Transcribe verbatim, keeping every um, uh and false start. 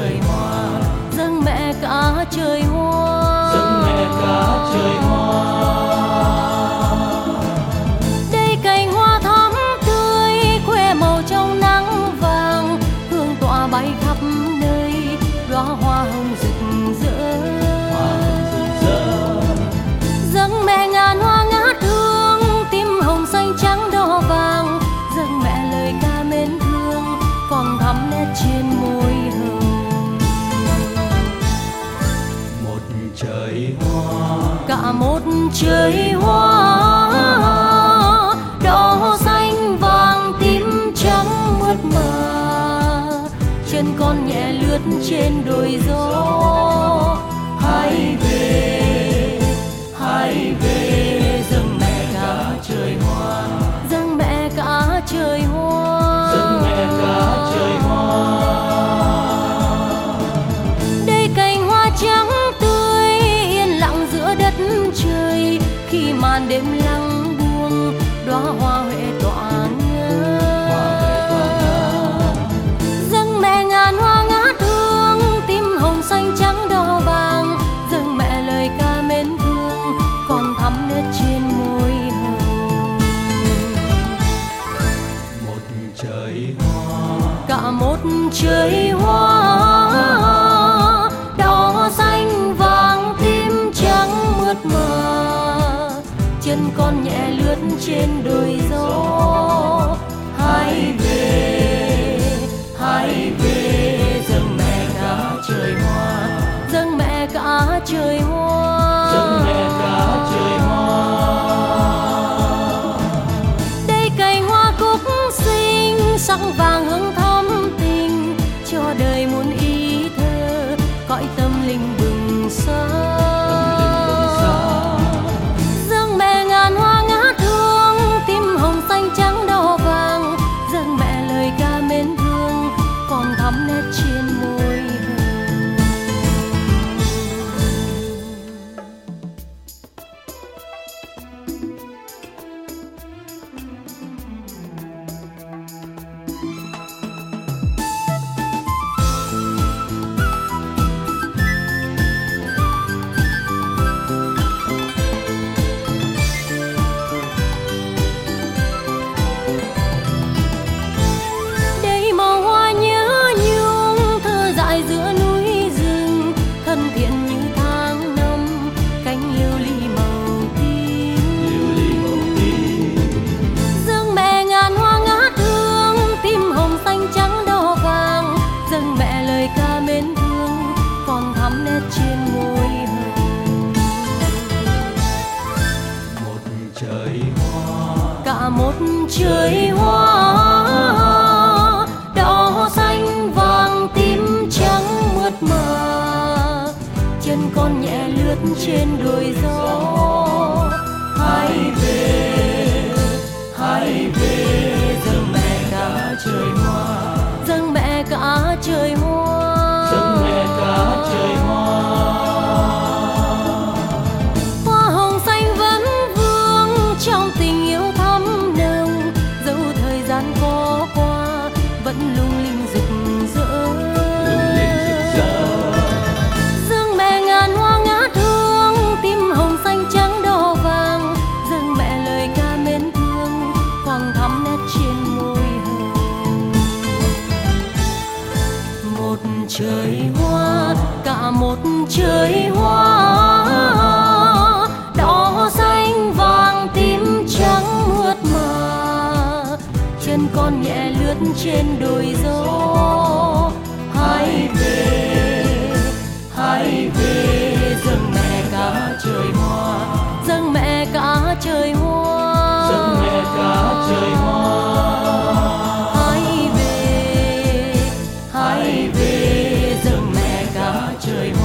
trời hoa, dâng mẹ cả trời hoa, dâng mẹ cả trời hoa. đây cành hoa thắm tươi khoe màu trong nắng vàng, hương tỏa bay khắp nơi, đóa hoa hồng rực rỡ. Hoa hồng rực rỡ. Dâng mẹ ngàn hoa ngát hương, tím hồng xanh trắng đỏ vàng, dâng mẹ lời ca mến thương, còn thắm nét trên môi hồng. Một trời hoa, Cả một trời hoa, đỏ xanh vàng tím trắng mượt mà, chân con nhẹ lướt trên đồi gió. hãy về, hãy về, dâng mẹ cả trời hoa, dâng mẹ cả trời hoa, dâng mẹ cả trời hoa. đây cành hoa trắng tươi yên lặng giữa đất trời, khi màn đêm lặng buông đóa hoa huệ tỏa ngỡ. Dâng mẹ ngàn hoa ngát hương, tím hồng xanh trắng đỏ vàng, dâng mẹ lời ca mến thương, còn thắm nét trên môi hồng. Một trời hoa, Cả một trời hoa, đỏ xanh vàng tím trắng mượt mà, chân con nhẹ lướt trên đồi gió. hãy về, hãy về, dâng mẹ cả trời hoa, dâng mẹ cả trời hoa, dâng mẹ cả trời hoa. đây cành hoa cúc xinh sắc vàng hương thắm tình, cho đời muôn ý thơ cõi tâm linh bừng sáng. Dâng mẹ ngàn hoa ngát hương, tím hồng xanh trắng đỏ vàng, dâng mẹ lời ca mến thương, còn thắm nét trên môi hồng. Đây màu hoa nhớ nhung thơ dại giữa núi rừng, thân thiện như tháng năm cánh liêu ly màu tím. Liêu ly màu tím, Dâng mẹ ngàn hoa ngát hương, tím hồng xanh trắng đỏ vàng, dâng mẹ lời ca mến thương, còn thắm nét trên môi hồng. một trời hoa, Cả một trời hoa, đỏ xanh vàng tím trắng mượt mà, chân con nhẹ lướt trên đồi gió. hãy về, hãy về, dâng mẹ cả trời hoa, dâng mẹ cả trời hoa, dâng mẹ cả trời hoa. hoa hồng xanh vẫn vương trong tình yêu thắm nồng, dẫu thời gian có qua vẫn lung linh rực rỡ. Lung linh rực rỡ. Dâng mẹ ngàn hoa ngát hương, tím hồng xanh trắng đỏ vàng, dâng mẹ lời ca mến thương, còn thắm nét trên môi hồng. Một trời hoa, cả một trời hoa, đỏ xanh vàng tím trắng mượt mà, chân con nhẹ lướt trên đồi gió. hãy về, hãy về, dâng mẹ cả trời hoa, dâng mẹ cả trời hoa, dâng mẹ cả trời hoa. hãy về, hãy về, dâng mẹ cả trời hoa.